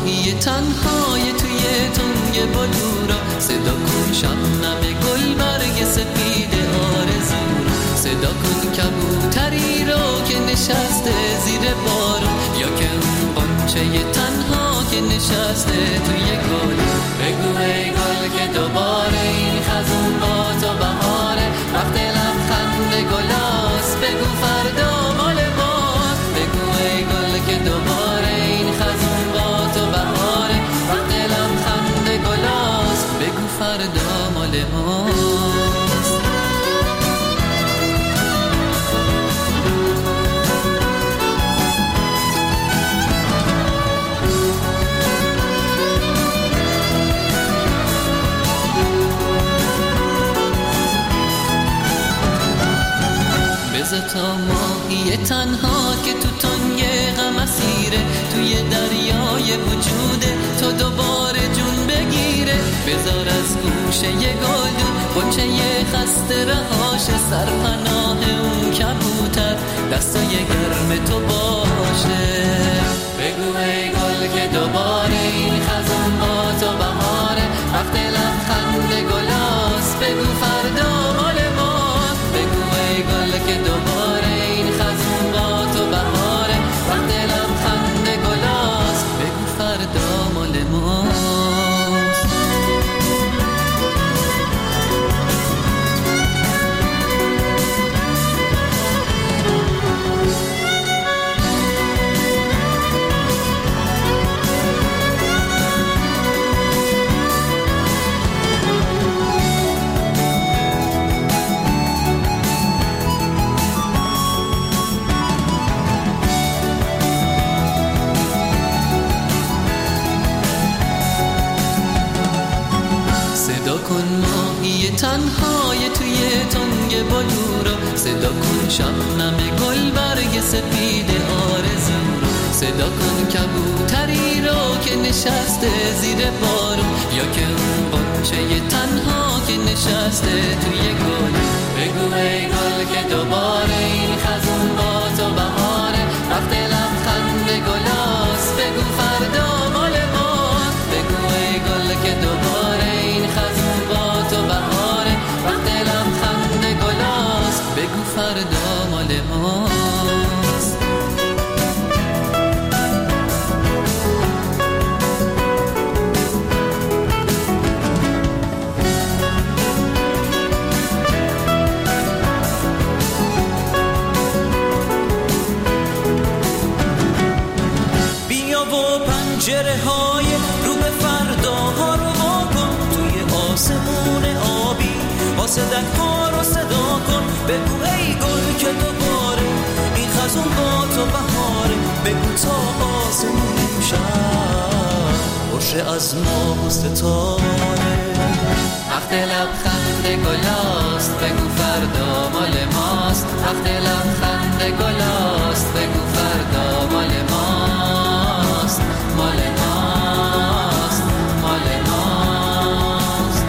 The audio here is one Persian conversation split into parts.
ماهی تنهای توی تنگ بلورا، صدا کن شبنم گل برگ سپید آرزو را، صدا کن کبوتری رو که نشسته زیر بارون، یا که اون قنچه تنها که نشسته توی گل. بگو ای گل که دوباره این خزون با تو بهاره، وقت لبخند گلاست بگو فردا مال ماست. بگو ای گل که دوباره این خزون با تو بهاره، وقت لبخند گلاست بگو فردا مال ماست. بذار تا ماهی تنها که تو تنگ غم اسیره، توی دریای وجوده تو دوباره جون بگیره. بذار از گوشه گلدون قنچه خسته رهاش، سرپناه اون کبوتر دستای گرم تو باشه. بگو ای گل که دوباره این خزون با تو بهاره، وقت لبخند گلاست بگو فردا مال ماست. بگو ای گل که دوباره این خزون با تو بهاره، وقت لبخند گلاست بگو فردا مال ماست. صدا کن ماهی تنهای توی تنگ بلورا، صدا کن شبنم گل برگ سپید آرزو را، صدا کن کبوتری رو که نشسته زیر بارون، یا که اون قنچه تنها که نشسته توی گل. بگو ای گل که دوباره این خزون با تو بهاره، وقت لبخند گلاست بگو فردا مال ماست. بگو ای گل که دوباره این خزون با تو بهاره، وقت لبخند گلاست بگو فردا مال ماست. بیا و پنجره های رو به فرداها رو واکن، توی آسمون آبی آسدک ها رو صدا کن. بگو ای گل که دوباره این خزون با تو بهاره، بگو تا آسمون امشب باشه از ما و ستاره. وقت لبخند گلاست بگو فردا مال ماست، وقت لبخند گلاست بگو فردا مال ماست، مال ماست، مال ماست.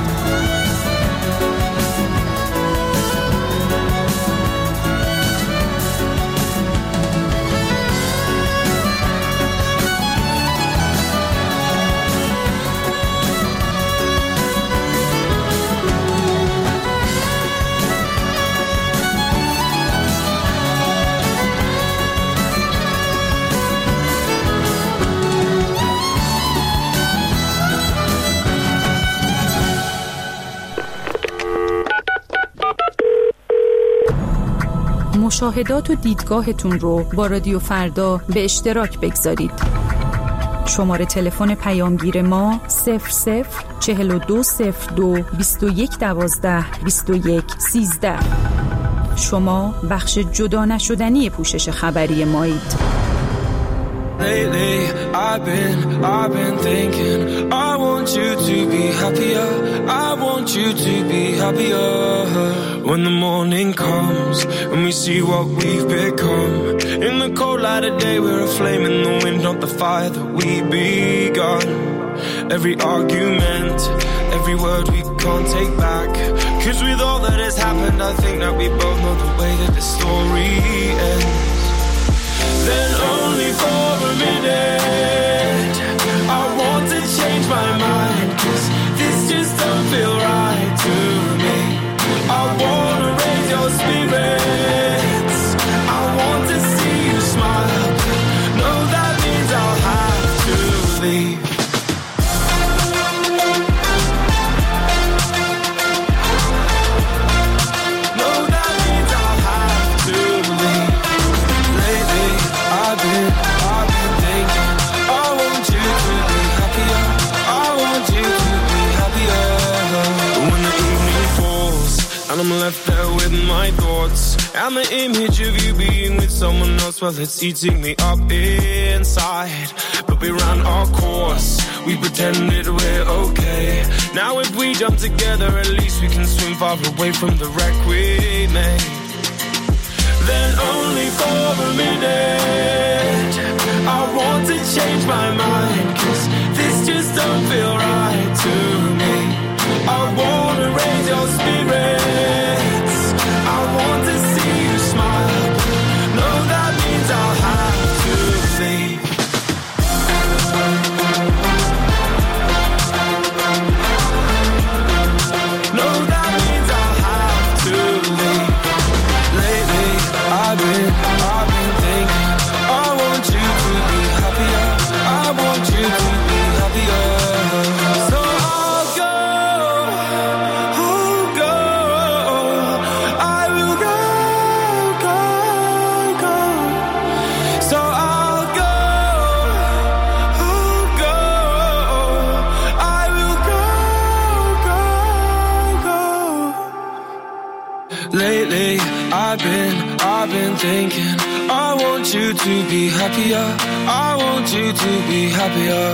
مشاهدات و دیدگاهتون رو با رادیو فردا به اشتراک بگذارید. شماره تلفن پیامگیر ما 004202 2112 2113. شما بخش جدا نشدنی پوشش خبری مایید. Lately, I've been thinking, I want you to be happier, I want you to be happier. When the morning comes, and we see what we've become, in the cold light of day, we're a flame in the wind, not the fire that we begun. Every argument, every word we can't take back, 'cause with all that has happened, I think that we both know the way that the story ends. Then only for a minute I leave. No, that means I'll have to leave. Lately, I've been thinking, I want you to be happier. I want you to be happier. But when the evening falls and I'm left there with my thoughts, and the image of you being with someone else, well, it's eating me up inside. But we ran our course, we pretended we're okay. Now if we jump together, at least we can swim far away from the wreck we made. Then only for a minute, I want to change my mind, 'cause this just don't feel right to me. I wanna raise your spirits, I want to see you smile. No, that means I'll have to leave. No, that means I'll have to leave. Lately, I've been thinking, I want you to be happier. I want you to be happier. So I'll go. I will go. So I'll go. I will go. Lately, I've been thinking, I want you to be happier. I want you to be happier.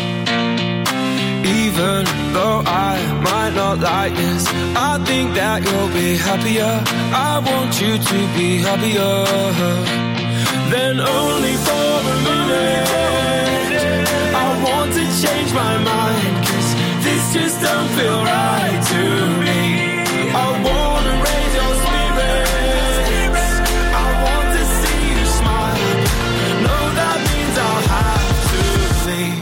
Even though I might not like this, I think that you'll be happier. I want you to be happier. Then only for a minute, I want to change my mind, 'cause this just don't feel right to me. I wanna raise your spirits, I want to see you smile. No, that means I'll have to leave.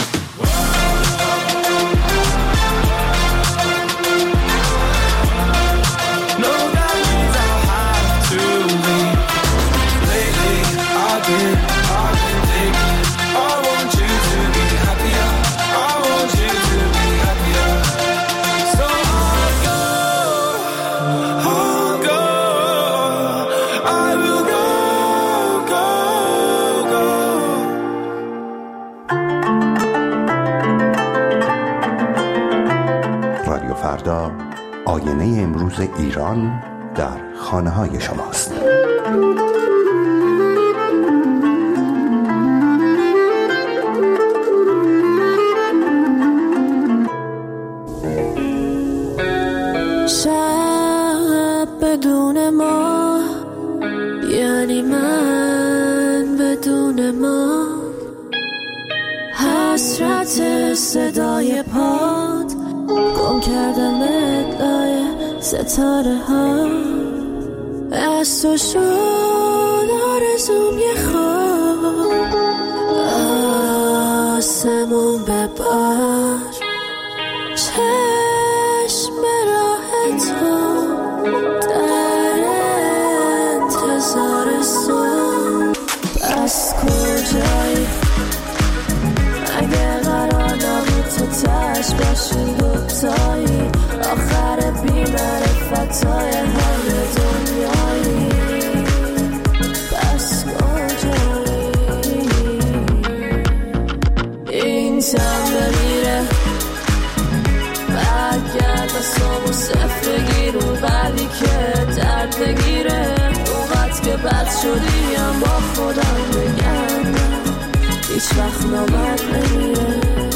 No, that means I'll have to leave. Lately, I've been thinking, I want you to be happier. I want you to be happier. So I'll go. I will go. رادیو فردا، آینه امروز ایران در خانه‌های شماست. شب بدون ما یعنی من بدون ما، حسرت صدای پاد گم کردم لای ستاره ها. از تو شد آرزوم یه خواب، آسمون ببار، چشم راه تو در انتظار صبح. پس کجایی اگه قرار نبود تو تش باشیم دوتایی، آخر بی‌معرفتای همه دنیایی. پس کجایی این تم بمیره، برگرد دستامو صفر بگیر، اون بعدی که درد بگیره، اونقدر که بد شدیم با خودم بگم هیچ وقت نامد نمیره.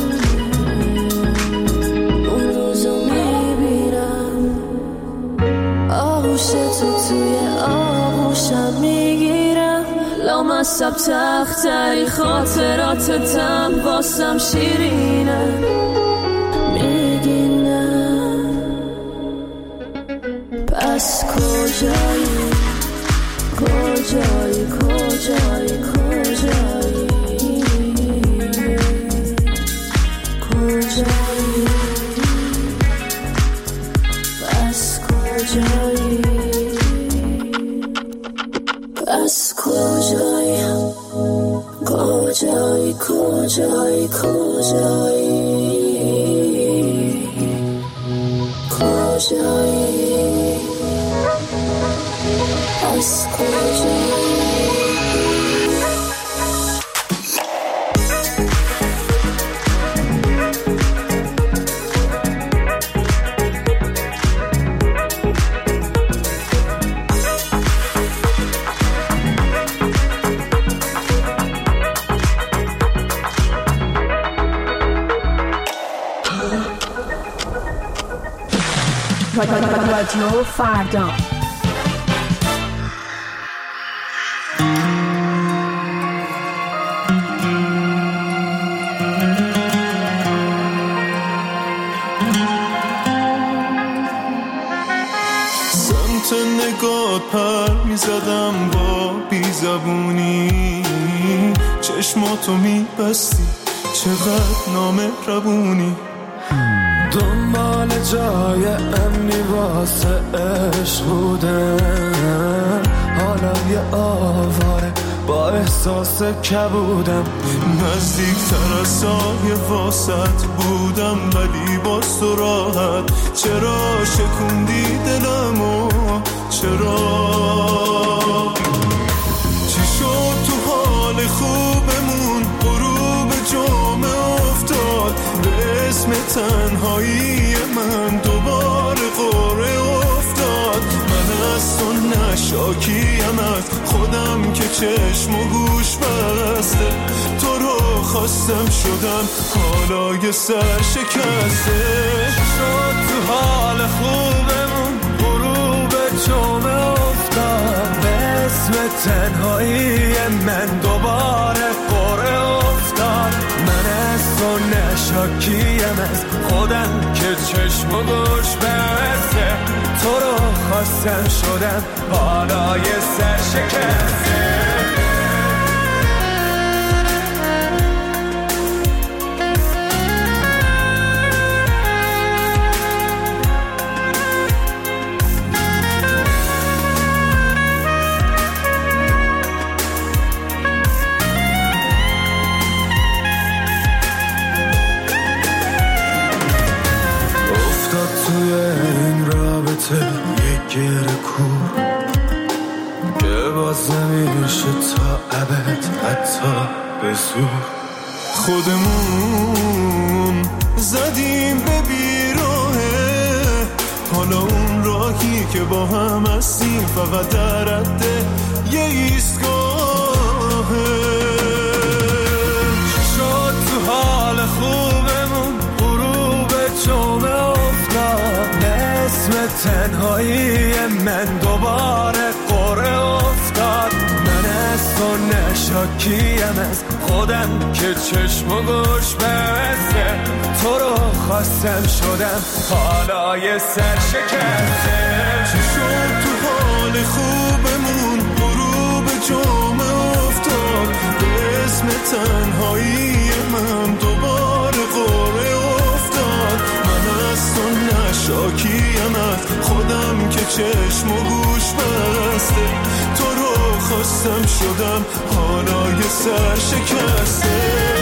اون روزو میبینم آغوش تو توی آغوشم میگیرم، لامصب تختری خاطراتتم واسم شیرینه. میگینم پس کجایی کجایی کجایی کجایی کجایی، پس کجایی، پس کجایی کجایی کجایی. کجایی از کجایی رادیو فردا. سمت نگات پر میزدم با بیزبونی، چشماتو میبستی چقدر نامهربونی، دنبال جای امنی واسه عشق بودم، حالا یه آواره با احساس کبودم، نزدیکتر از سایه واسط بودم ولی باز تو راحت، چرا شکوندی دلمو چرا؟ چی شد تو حال خوبمون غروب جمعه افتاد، به اسم تنهایی من دوباره قره افتاد، من از تو نشاکیم از خودم که چشم و گوش بسته، تو رو خواستم شدم حالا یه سر شکسته، شد تو حال خوبمون غروب جمعه افتاد، به اسم تنهایی من دوباره قره افتاد، من از تو نشاکیم از خودم که چشم و گوش بسته، تو رو خواستم شدم حالا یه سر شکسته. توی این رابطه یک گره کور که باز نمیشه تا ابد حتی به زور، خودمون زدیم به بیراهه، حالا اون راهی که با هم هستیم فقط در حد یه ایستگاهه، شد تو حال خوبمون غروب جمعه افتاد، اسم تنهایی من دوباره قره افتاد، من از تو نشاکیم از خودم که چشم و گوش بسته، تو رو خواستم شدم حالا یه سر شکسته، چی شد تو حال خوبمون غروب جمعه افتاد، به اسم تنهایی من دوباره قره افتاد، من از تو نشاکیم از خودم که چشم و گوش بسته، تو رو خواستم شدم حالا یه سر شکسته.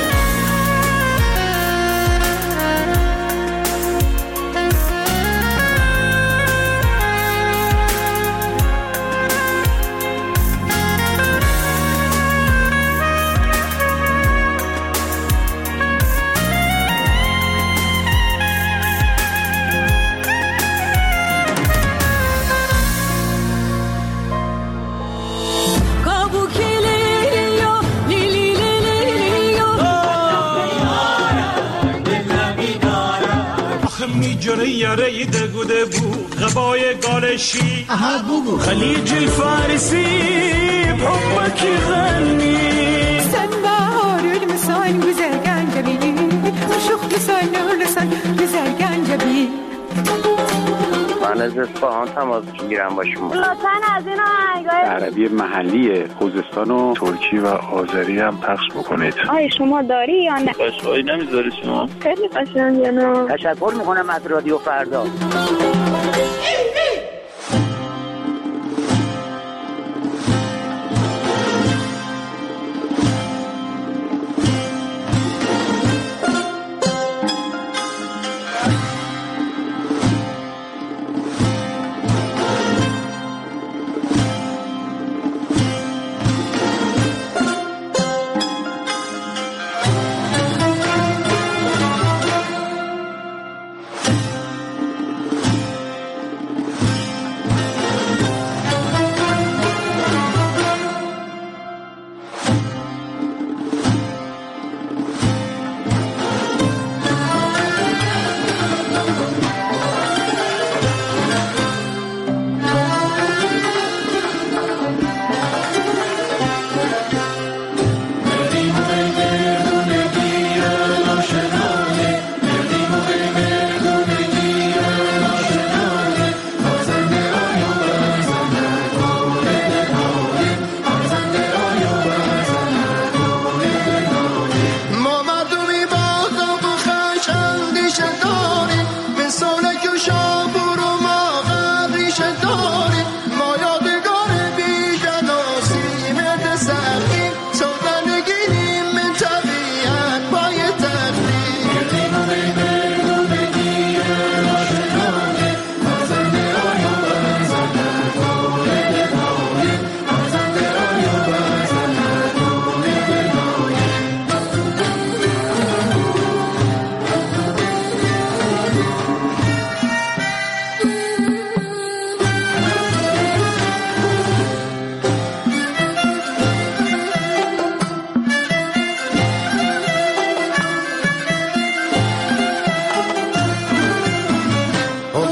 جره یاره دگوده بود غبای گالشی خلیج الفارسي بحبك يغني سنبار المسان güzel جبيني وشوخ لسان لسان güzel جبيني من از اصفهان تماس میگیرم با شما، لطفاً از این آهنگای عربی محلی خوزستان و ترکی و آذری هم پخش بکنید. آیا شما داری یا نه؟ باشایی نمیذاری شما؟ خیلی قشنگه. تشکر میکنم از رادیو فردا.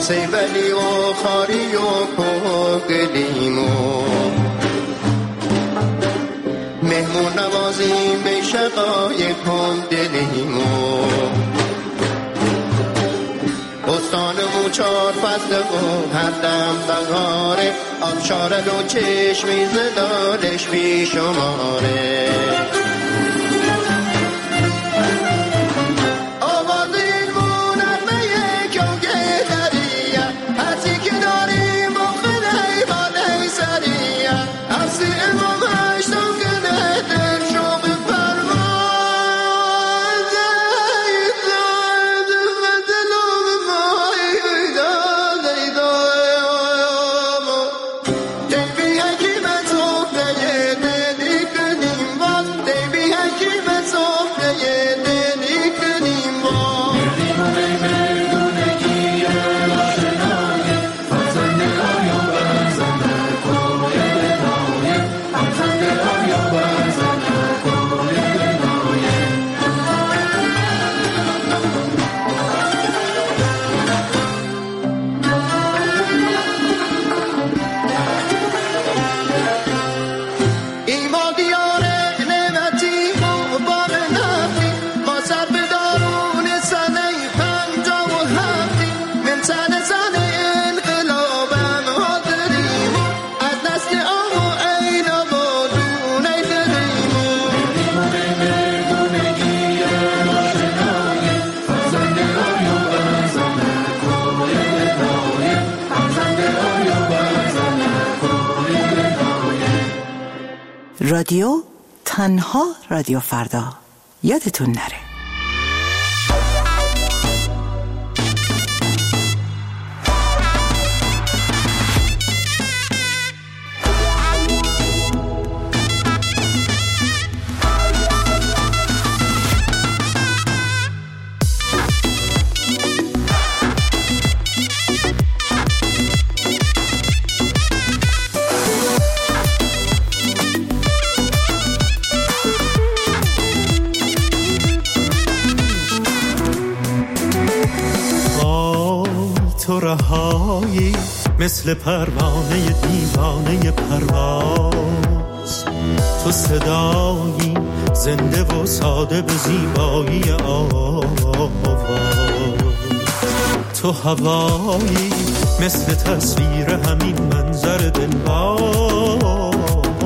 سیبلی و خاری و پاگلیمو مهمون نوازیم به شقای کن دلیمو بستانمو 4 فصل و هر دم بهاره آبشاره و چشمی زلالش بی شماره رادیو تنها رادیو فردا، یادتون نره. مثل پروانه دیوانه پرواز تو صدایی زنده و ساده به زیبایی آواز تو هوایی مثل تصویر همین منظر دلباز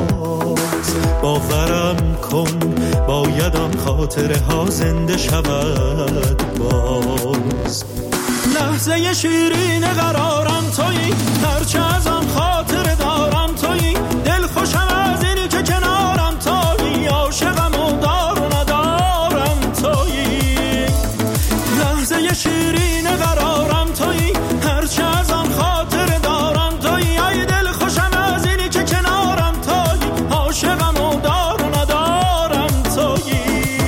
باورم کن بایدم خاطره ها زنده شود باز لحظه شیرین قرارم تویی هرچه ازم خاطره دارم تویی دل خوشم از اینی که کنارم تویی عاشقم و دار و ندارم تویی لحظه شیرین قرارم تویی هرچه ازم خاطره دارم تویی ای دل خوشم از اینی که کنارم تویی عاشقم و دار و ندارم تویی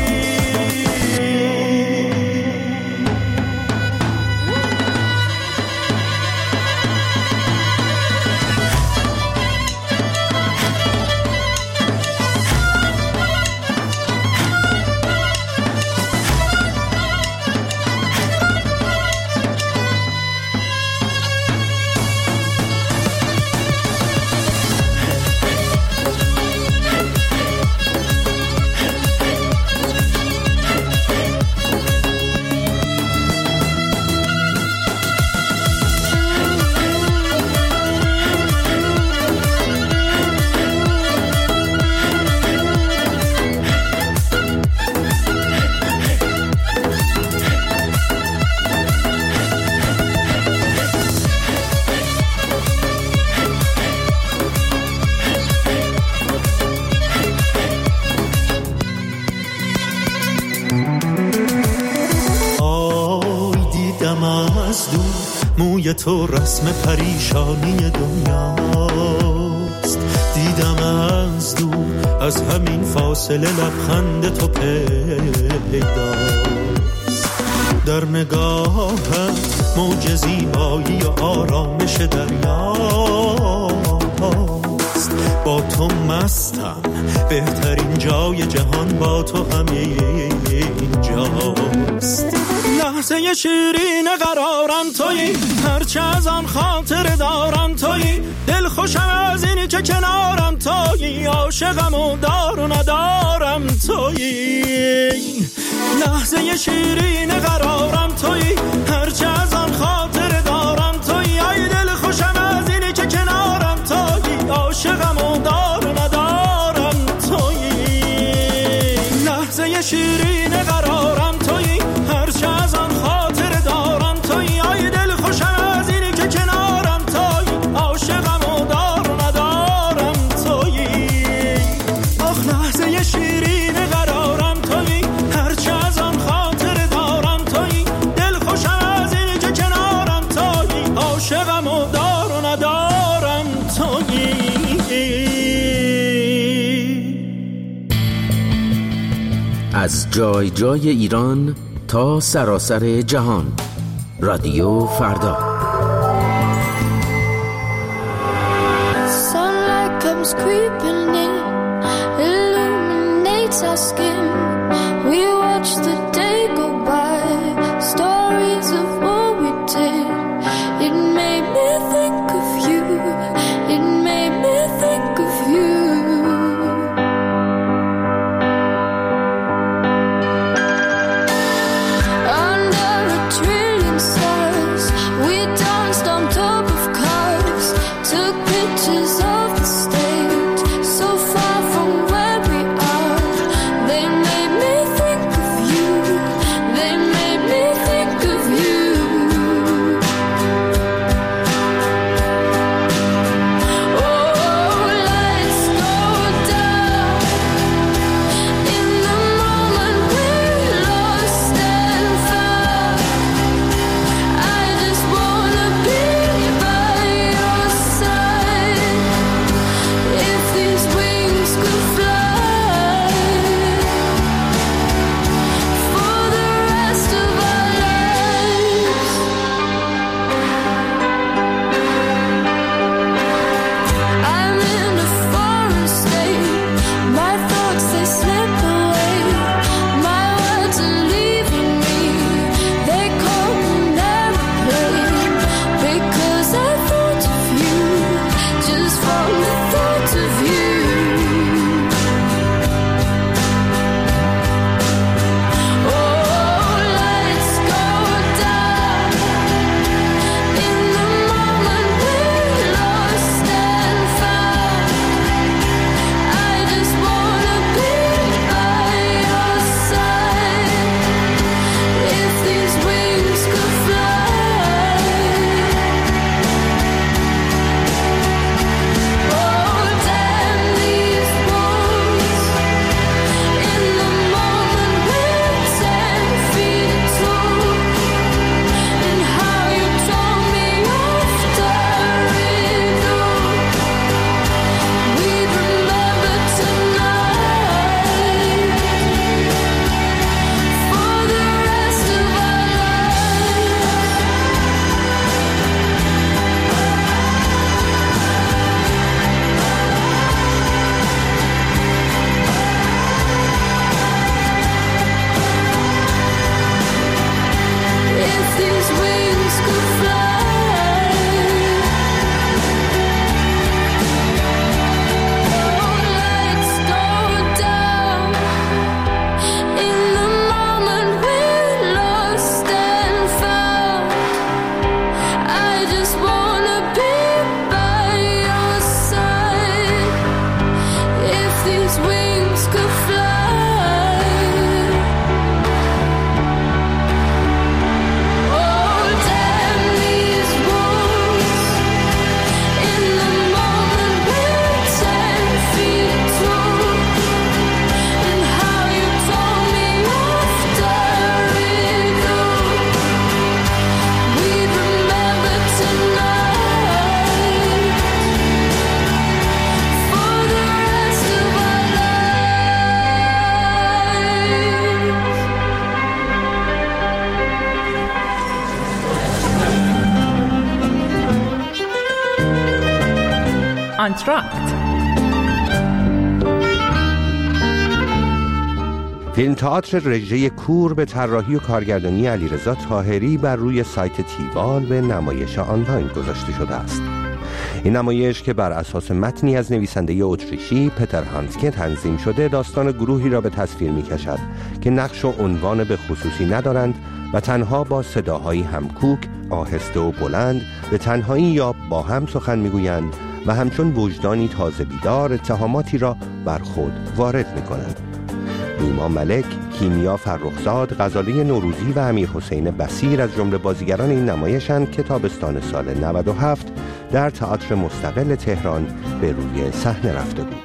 موی تو رسم پریشانی دنیاست دیدم از دور از همین فاصله لبخند تو پیداست در نگاهت موج زیبایی و آرامش دریاست با تو مستم بهترین جای جهان با تو همین جاست لحظه شیرین قرارم تویی، هرچه از آن خاطر دارم تویی، دل خوشم از اینی که کنارم تویی، عاشقم و دار و ندارم تویی. لحظه شیرین قرارم تویی، هرچه از آن خاطر دارم تویی، ای دل خوشم از اینی که کنارم تویی، عاشقم و دار و ندارم تویی. لحظه شیرین قرارم تویی، هرچه از آن خاطر دارم تویی، ای دل خوشم از اینی که کنارم تویی، عاشقم و دار و ندارم تویی. آخ لحظه شیرین قرارم تویی، هرچه از آن خاطر دارم تویی، دل خوشم از اینی که کنارم تویی، عاشقم و دار و ندارم تویی. از جای جای ایران تا سراسر جهان، رادیو فردا. Sunlight comes creeping in, illuminates our skin. We watch the day go by, stories of what we did. It made me think of you, it made me think of you. Under a trillion stars, we danced on top of cars, took pictures of the stage, so far from where we are. They made me think of you, they made me think of you. Oh, lights go down in the moment we're lost and found. I just wanna be by your side. If these wings could fly for the rest of our lives. I'm in a foreign state, my thoughts they slip away, my words are leaving me, they call me an airplane, because I thought of you, just from the thought of you. Oh, lights go down in the moment we're lost and found. I just wanna be by your side. If these wings could fly, oh damn these walls. In the moment we're 10 feet tall, and how you told me off the riddle. We'd remember tonight for the rest of our lives. If these wings could fly, oh, lights go down in the moment we're lost and found. I just wanna be by your side. If these wings could fly, oh damn these walls. In the moment we're 10 feet tall, and how you told me off the riddle. We'd remember tonight for the rest of our lives. آنتراکت فیلم تئاتر رژه کور به طراحی و کارگردانی علیرضا طاهری بر روی سایت تیوال به نمایش آنلاین گذاشته شده است. این نمایش که بر اساس متنی از نویسنده اتریشی پتر هانسکه تنظیم شده، داستان گروهی را به تصویر می‌کشد که نقش و عنوان به خصوصی ندارند و تنها با صداهایی همکوک، آهسته و بلند به تنهایی یا با هم سخن می‌گویند و همچون وجدانی تازه بیدار اتهاماتی را بر خود وارد می‌کنند. نیما ملک، کیمیا فرخزاد، غزاله نوروزی و امیر حسین بصیر از جمله بازیگران این نمایشند که تابستان سال 97 در تئاتر مستقل تهران به روی صحنه رفته بود.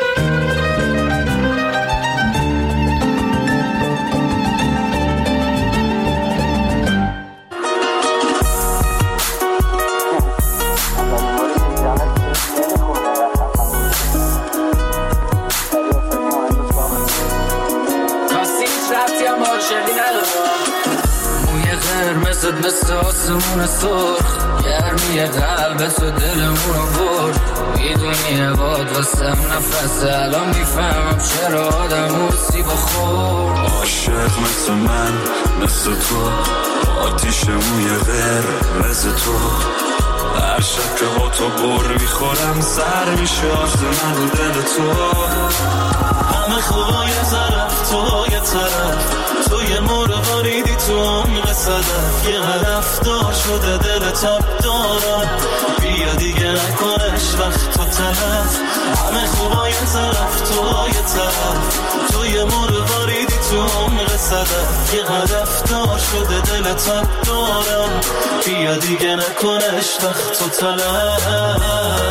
مثل آسمون سرخ گرمی قلب تو دلمونو برد، میدونی عباد واسم نفس، الان میفهمم چرا آدم سیب خورد. عاشق مثل من مثل تو، آتیش موی قرمز تو، هر شب که با تو بر میخورم سر میشه آخه من رو دل تو. همه خوبا یه طرف تو یه طرف، تو یه مرغاریدی تو عمق صدف، یه هدف دار شده دل تاب دارم، بیا دیگه نکنش وقت تو تلف. همه خوبا یه طرف تو یه طرف، تو یه مرغاریدی تو عمق صدف، یه هدف دار شده دل تاب دارم، بیا دیگه نکنش وقت تو تلف.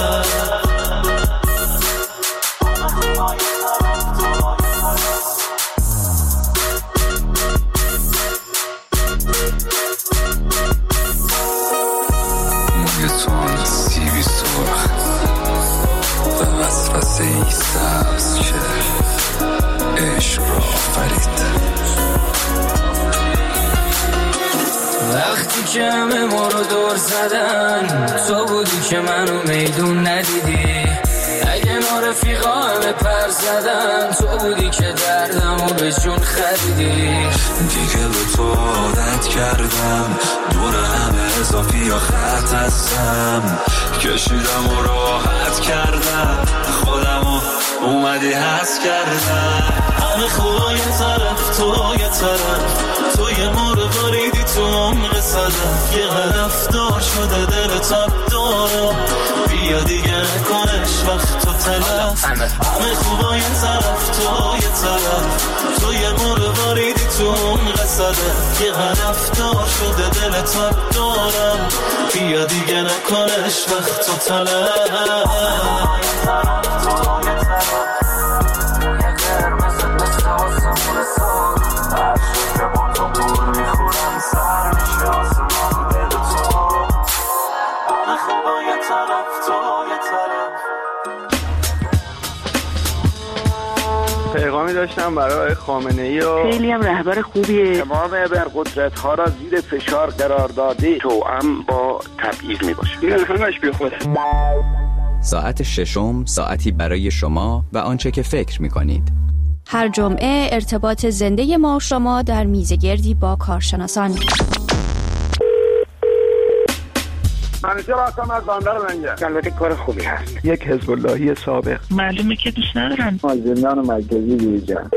وقتی که همه ما رو دور زدن، تو بودی که منو میدون ندیدی، اگه ما رفیقا همه پر زدن، تو بودی که دردمو به جون خریدی. دیگه به تو عادت کردم، دور همه اضافی یا خط هستم، کشیدم و راحت کردم، خودمو اومدی حس کردم. همه خوبا یه طرف تو یه طرف، تو یه مرغاریدی تو عمق صدف، یه هدف دار شده دل تاب دارم، بیا دیگه نکنش وقت تو تلف. همه خوبا یه طرف تو یه طرف، تو یه مرغاریدی تو عمق صدف، یه هدف دار شده دل تاب دارم، بیا دیگه نکنش وقت تو تلف. پیغامی داشتم برای خامنه‌ای و خیلی هم رهبر خوبیه، تمام ابرقدرت‌ها را زیر فشار قرار داده، توأم با تبعیض میباشه. این همش بیخوده. ساعت ششم، ساعتی برای شما و آنچه که فکر می‌کنید. هر جمعه ارتباط زنده ما شما در میزگردی با کارشناسان. منیجر هستم از بندر لنگر. البته کار خوبی هست. یک حزب اللهی سابق. معلومه که دوست ندارم. زندان مرکزی دیجان.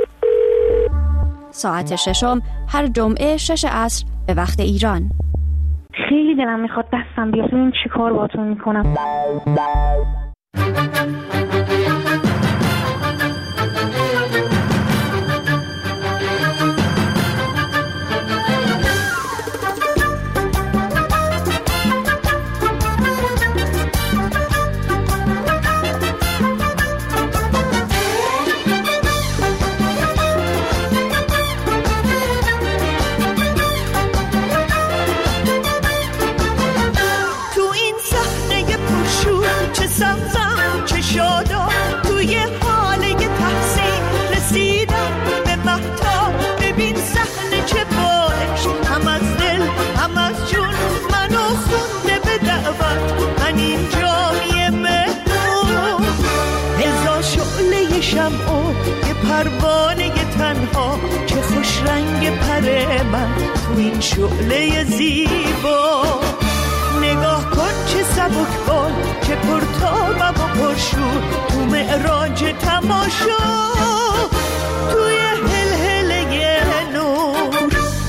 ساعت ششم هر جمعه 6 عصر به وقت ایران. خیلی دلم میخواد دستم بیاد ببین چی کار باهاتون میکنم. پروانه تنها این شعله زیبا. نگاه کن چه سبکبال، چه پرتابم و پرشور، تو معراج تماشا، توی هلهله نور.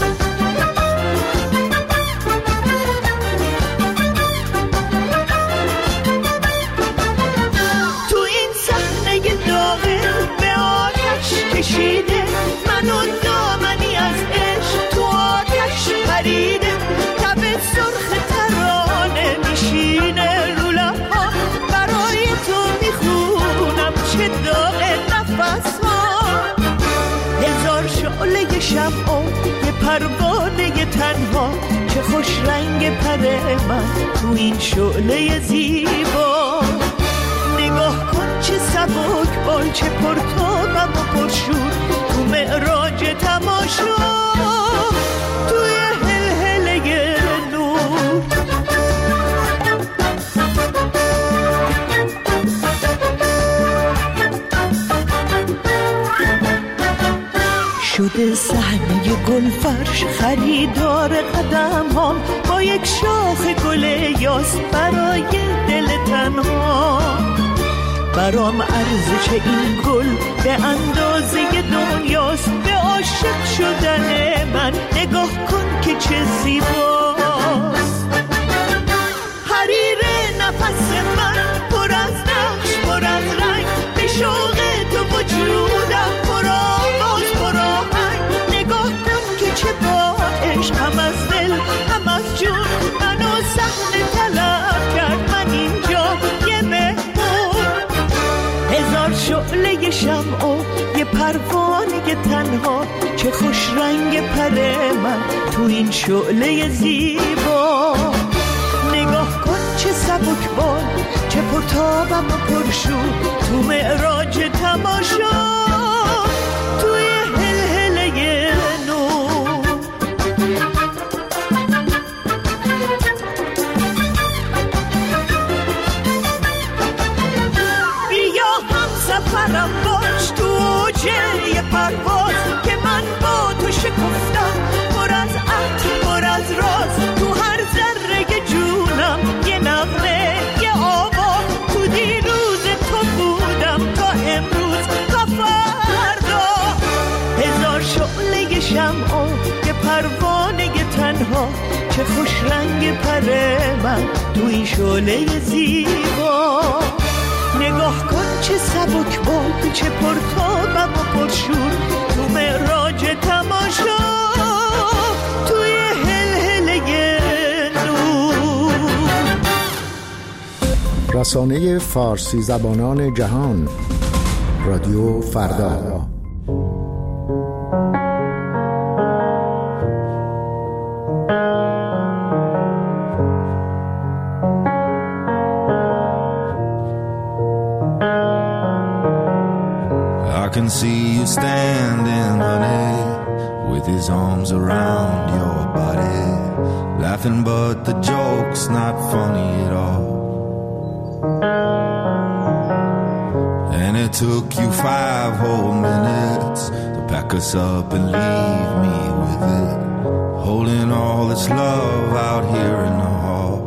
تو این صحنه داغه به آتش کشیده، من و دامنی از عشق تو آتش پریده. تب سرخ ترانه میشینه رو لب‌ها، برای تو میخونم چه داغ نفس ها. هزار شعله شمع و یه پروانه تنها، چه خوش رنگ پر من تو این شعله زیبا. نگاه کن چه سبک بال، چه پرتابم و پرشور، تو معراج تماشا، توی هلهله نور. شده صحنه گلفرش، خریدار قدم هم با یک شاخ گل یاس برای دل تنها. برام ارزش این گل به اندازه دنیاست، به عاشق شدن من نگاه کن که چه زیباست. حریر نفس من پر از نقش، پر از رنگ، به شوق تو وجودم پر آواز، پر آهنگ. نگاه کن که چه با عشق هم از دل هم از جون منو صحنه طلب کرد. من اینجا یه مهمون، هزار شعله شمع و یه پروانه تنها، چه خوش رنگ پر من تو این شعله زیبا. نگاه کن چه سبکبال، چه پرتابم و پرشور، تو معراج تماشا، توی هلهله نور. بیا هم سفرم باش تو اوج یه پرواز، که من با تو شکفتم پر از عطر، پر از راز. تو هر ذره جونم یه نغمه، یه آوا، تو دیروز تو بودم تا امروز تا فردا. هزار شعله شمع و یه پروانه تنها، چه خوش رنگ پر من تو این شعله زیبا. نگاه کن چه سبکبال، چه پرتابم و پرشور، تو معراج تماشا، توی هلهله نور. رسانه فارسی زبانان جهان، رادیو فردا. I can see you standing, honey, with his arms around your body, laughing but the joke's not funny at all. And it took you 5 whole minutes to pack us up and leave me with it, holding all this love out here in the hall.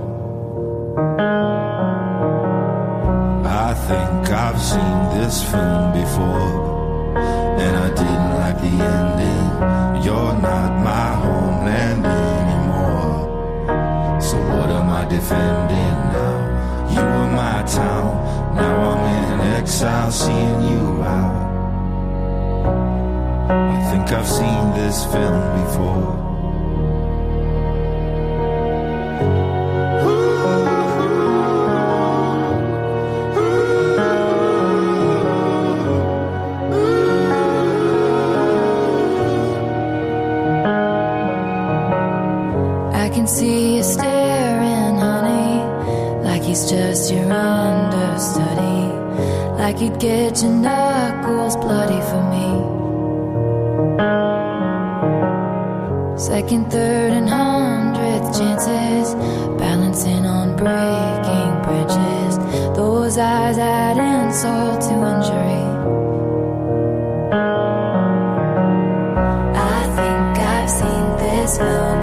I think I've seen this film before, and I didn't like the ending. You're not my homeland anymore, so what am I defending now? You were my town, now I'm in exile seeing you out. I think I've seen this film before. See you staring, honey, like he's just your understudy, like you'd get your knuckles bloody for me. Second, third, and 100th chances, balancing on breaking bridges. Those eyes add insult to injury. I think I've seen this film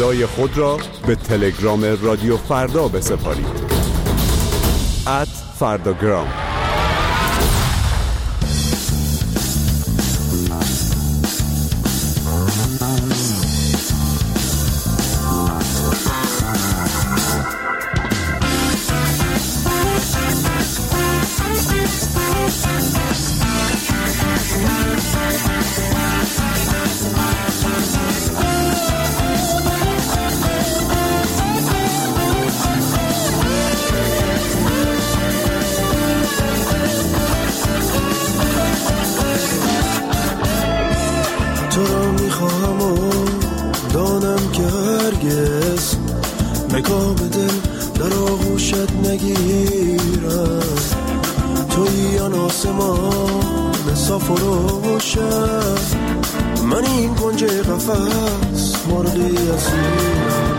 صدای خود را به تلگرام رادیو فردا بسپارید. @فرداگرام. تو را میخواهم و دانم که هرگز مقام دل در آغوشت نگیرم. تویی آن آسمان صاف و روشن، من این کنج قفس مرغی اسیرم.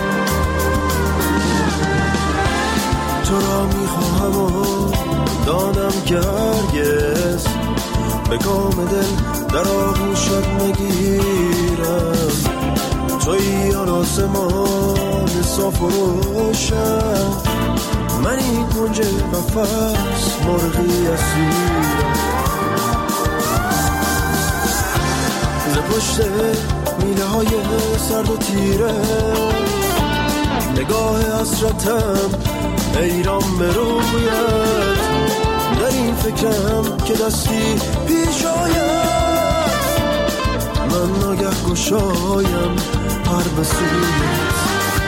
تو را میخواهم و دانم که هرگز مقام دل در آغوشت نگیرم. تویی آن آسمان صاف و روشن، من این کنج قفس مرغی اسیرم. ز پشت میله های سرد و تیره نگاه حسرتم حیران به رویت. در این فکرم که دستی پیش آید، من ناگه گشایم پر به سویت.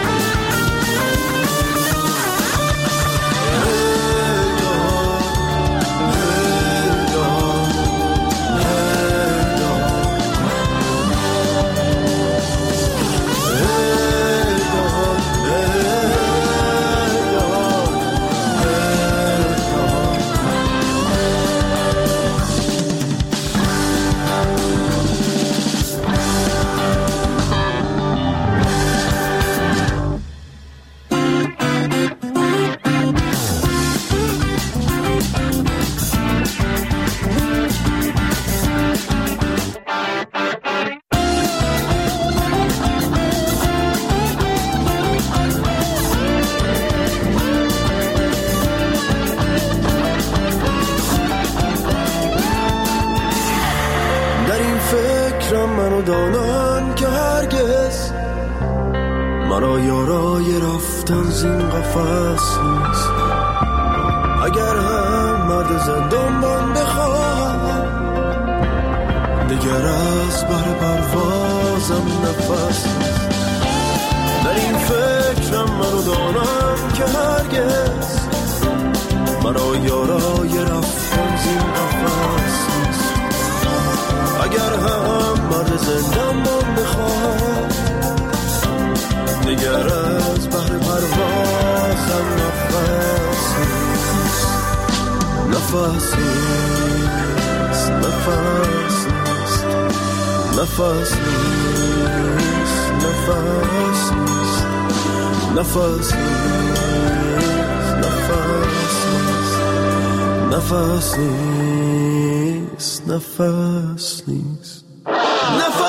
منو دانم که هرگز مرا یارای رفتن زین قفس نیست. اگر هم مرد زندان بخوام، دیگر از بر پروازم نفس نیست. در این فکرم منو دانم که هرگز مرا یارای رفتن زین قفس نیست. اگر هم مرد زندان بخواد، دیگر از بحر پروازم نفس نیست. نفس نیست، نفس نیست، نفس نیست، نفس نیست، نفس نیست، نفس نیست، نفس نیست، نفس نیست، نفس